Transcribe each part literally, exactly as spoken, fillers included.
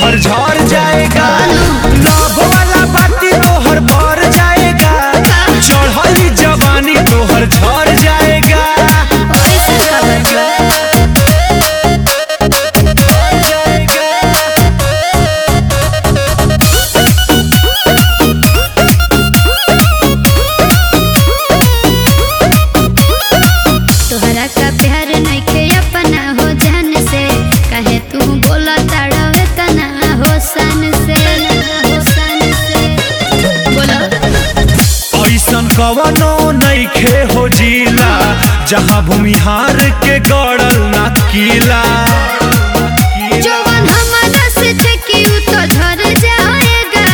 तोहर झड़ जाएगा। लव वाला बाती तोहर बढ़ जाएगा, चढ़ली जवानी तोहर झड़ जाएगा। तोहरा का प्यार नइखे अपना हो जान से, काहे तू बोला ताड़वे तना हो सन से, हो सन से बोला। ऐसन कवनो नइखे हो जिला, जहाँ भूमिहार के गड़ल ना किला। जवान हमारा से चकी उ तो झड़ जाएगा।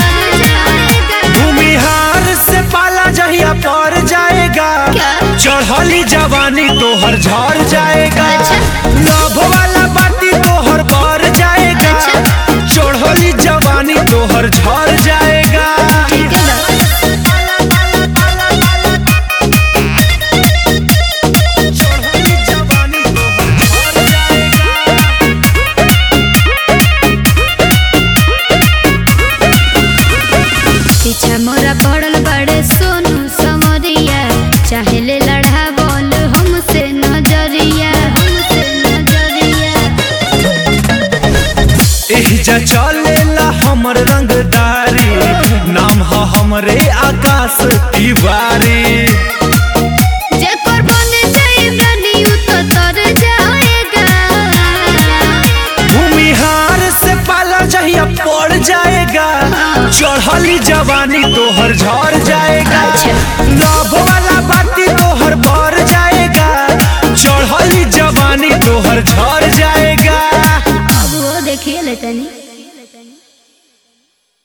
भूमिहार से पाला जहिया पड़ जाएगा, चढ़ली जवानी तोहर झड़ जाएगा। लव वाला बाती तोहर बढ़ जाएगा, चढ़ली जवानी तोहर झड़ जाएगा। चढ़ली जवानी तोहर झड़ पीछा मोरा पड़ल बड़े सोनू समरिया, चाहे ले लड़ा बोल हमसे नजरिया, हमसे नजरिया। एहिजा चलेला हमर रंगदारी, नाम ह हमरे आकाश तिवारी। जेकर बने जाए रानी उ तो तर जाएगा। भूमिहार से पाला जहिया पड़ जाएगा, चढ़ली जवानी तोहर झड़ जाएगा। लव वाला बाती तोहर बढ़ जाएगा, चढ़ली जवानी तोहर झड़ जाएगा। अब वो देखिए ले तनी।